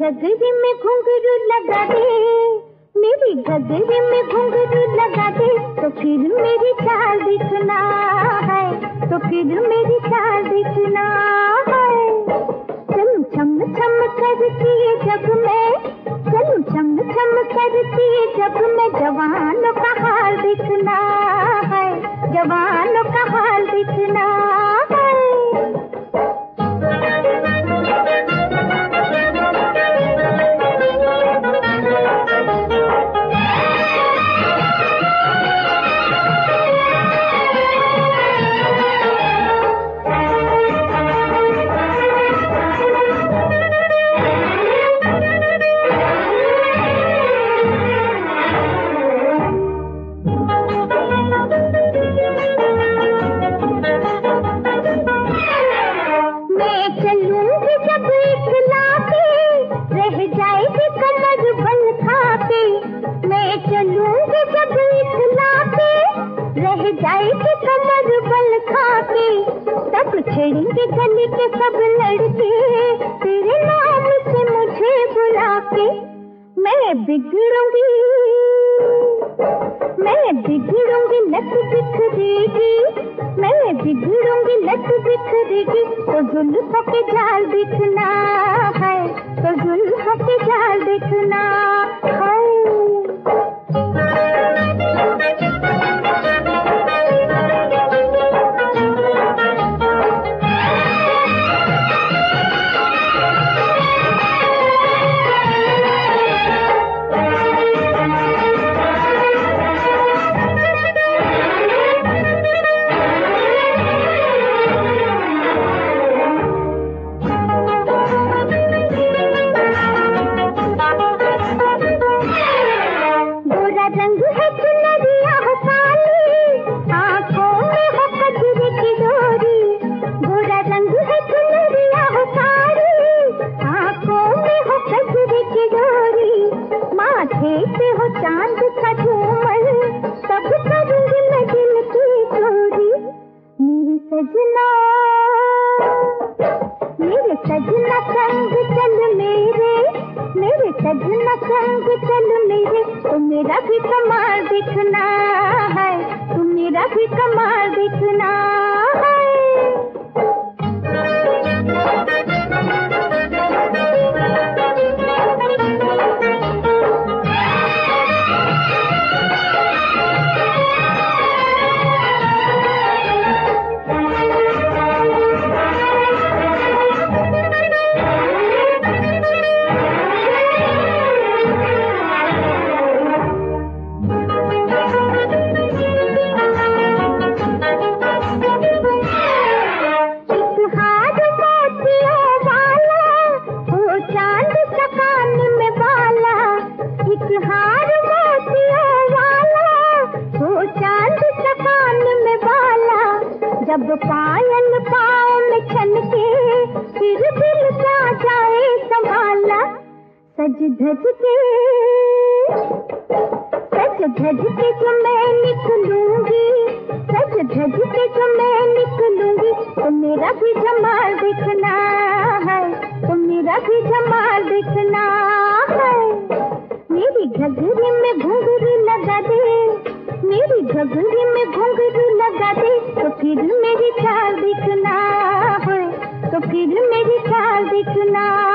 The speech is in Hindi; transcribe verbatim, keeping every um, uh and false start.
घघरी में घुंघरू लगा दे, मेरी घघरी में घुंघरू लगा दे, तो फिर मेरी चाल दिखना है, तो फिर मेरी चाल दिखना है। चलूं छम छम करती जब मैं, चलूं छम छम करती जब मैं, जवानों का हाल दिखना है, जवानों का हाल दिखना है। जाएगी कमर बल खाके, तब छेड़ेंगे गली के सब लड़के, तेरे नाम से मुझे बुला के। मैं बिगड़ूंगी, मैं बिगड़ूंगी, लत बिखरेगी, मैं बिगड़ूंगी, लत बिखरेगी, तो जुल्फों के जाल दिखना है, तो जुल्फों के जाल दिखना है। चांद का झूमर सब करूंगी मैं दिल की चोरी। मेरे सजना, मेरे सजना संग चल मेरे, मेरे सजना संग चल मेरे, तो मेरा भी कमाल दिखना है, तो मेरा भी कमाल दिखना है। जब पायल पाँव में छनके, फिर दिल जा जाए संभाला। सज धज के, सज धज के जो मैं निकलूंगी, सज धज के जो मैं निकलूंगी, तो मेरा भी जमाल दिखना है, तो मेरा भी जमाल दिखना है। मेरी घघरी में घुंघरू लगा दे, मेरी घघरी में घुंघरू लगा दे, तो फिर मेरी चाल दिखना है, तो फिर मेरी चाल दिखना